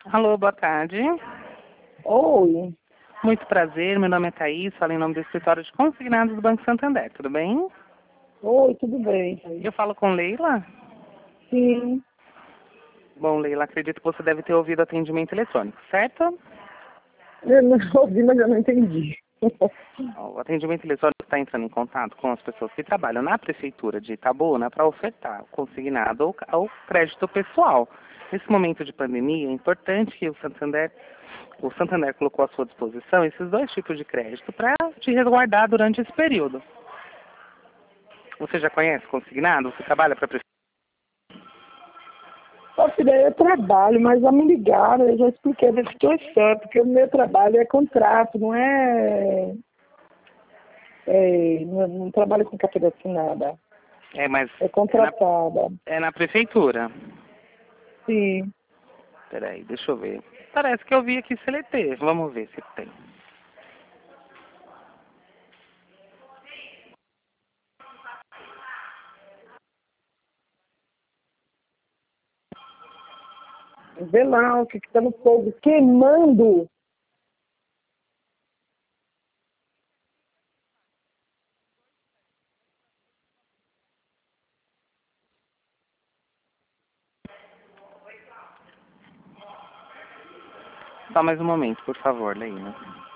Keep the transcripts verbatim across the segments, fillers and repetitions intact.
Alô, boa tarde. Oi, Muito prazer, meu nome é Thaís, falo em nome do escritório de consignados do Banco Santander, tudo bem? oi, tudo bem? Eu falo com Leila? Sim, Bom, Leila, acredito que você deve ter ouvido atendimento eletrônico, certo? eu não ouvi, mas eu não entendi. O atendimento eletrônico está entrando em contato com as pessoas que trabalham na prefeitura de Itabuna para ofertar consignado ou, ou crédito pessoal. Nesse momento de pandemia, é importante que o Santander, o Santander colocou à sua disposição esses dois tipos de crédito para te resguardar durante esse período. Você já conhece consignado? Você trabalha para a prefeitura? Ó, filha, eu trabalho, mas já me ligaram, eu já expliquei da situação, porque o meu trabalho é contrato, não é... é não, não trabalho com carteira assinada, É, mas é é na, contratada. é na prefeitura. Sim. Peraí, deixa eu ver. Parece que eu vi aqui C L T. Vamos ver se tem. Vê lá o que que tá no fogo, queimando. Só mais um momento, por favor, Leila.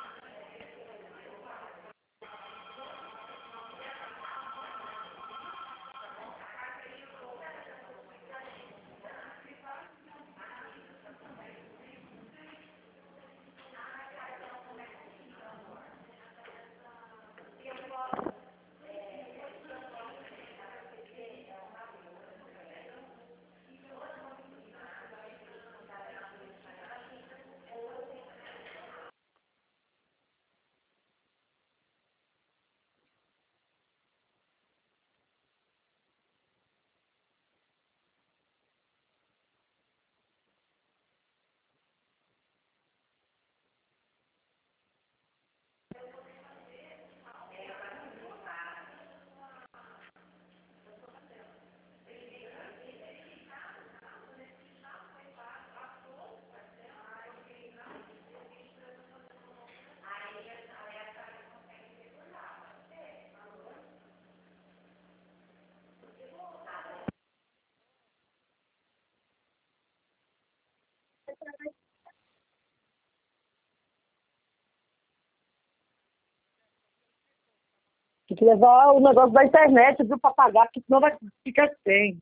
Tem que levar o negócio da internet, viu, pra pagar, porque senão vai ficar sem.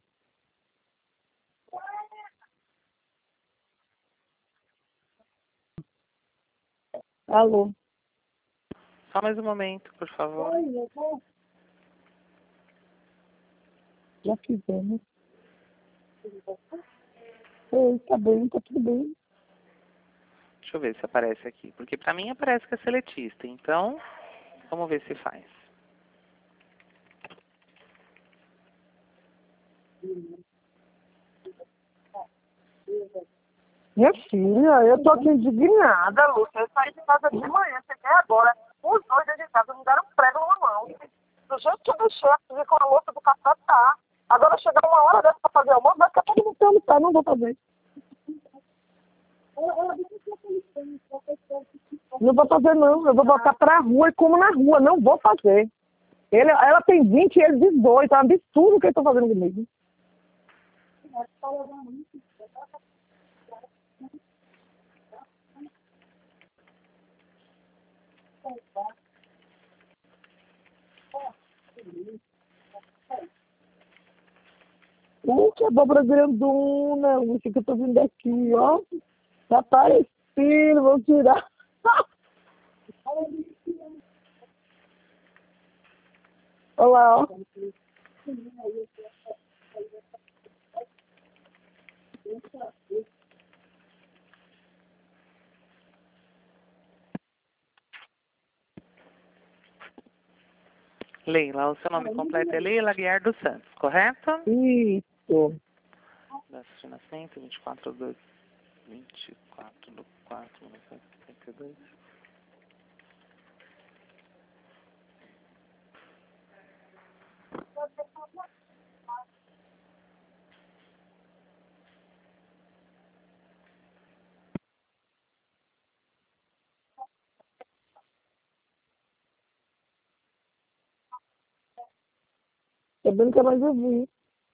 Alô? Só mais um momento, por favor. Oi, eu vou. Já fizemos. Oi, tá bem, tá tudo bem. Deixa eu ver se aparece aqui. Porque pra mim aparece que é seletista. Então, vamos ver se faz. Minha filha, eu tô aqui indignada, Lúcia. Eu saí de casa de manhã, cheguei agora. Os dois dentro de casa me deram um prego numa mão. Do jeito que eu deixei, eu com a louça do café, tá. Agora chegar uma hora dessa pra fazer almoço, vai ficar todo mundo sem almoçar, não vou fazer. Não vou fazer, não. Eu vou botar pra rua e como na rua. Não vou fazer. Ele, ela tem vinte e ele dezoito. É um absurdo o que eles estão fazendo comigo. Uh, que abóbora grandona. O que eu tô vindo aqui, ó. Tá parecido, vou tirar. Olha lá, ó. Leila, o seu nome completo é Leila Guiar dos Santos, correto? Isso. Data de nascimento, vinte e quatro de dois, vinte e quatro de quatro de mil novecentos e setenta e dois. Também nunca mais ouvi.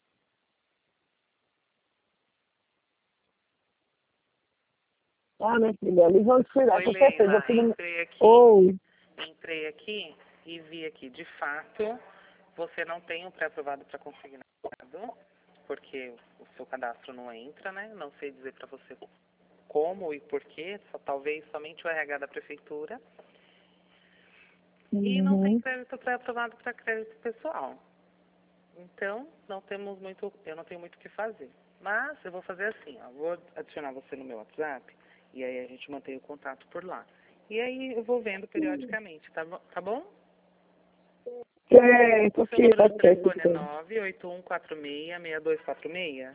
Ah, minha filha, eles vão desfilar, Oi, com certeza. Leila, Eu fui no... entrei aqui, Oi. entrei aqui e vi aqui, de fato, você não tem um pré-aprovado para consignado, porque o seu cadastro não entra, né? Não sei dizer para você como e porquê, só, talvez somente o R H da prefeitura. Uhum. E não tem crédito pré-aprovado para crédito pessoal. Então, não temos muito, eu não tenho muito o que fazer. Mas eu vou fazer assim, ó, vou adicionar você no meu WhatsApp e aí a gente mantém o contato por lá. E aí eu vou vendo periodicamente, tá, bo- tá bom? É, O seu porque número tá de certo. telefone é nove oito um quatro seis, seis dois quatro seis?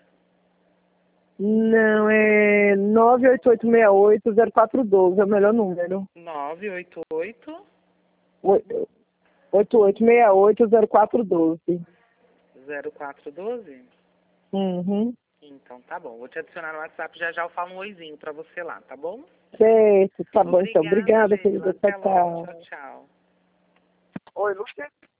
Não, é nove oito oito seis oito zero quatro um dois, é o melhor número. nove oito oito oito oito seis oito zero quatro um dois. zero quatro um dois? Uhum. Então tá bom, vou te adicionar no WhatsApp, já já eu falo um oizinho pra você lá, tá bom? Certo, tá bom então. Obrigada, Obrigada, Leila. querida. Até Tchau, logo. tchau. Tchau, tchau. Oi, Lúcia.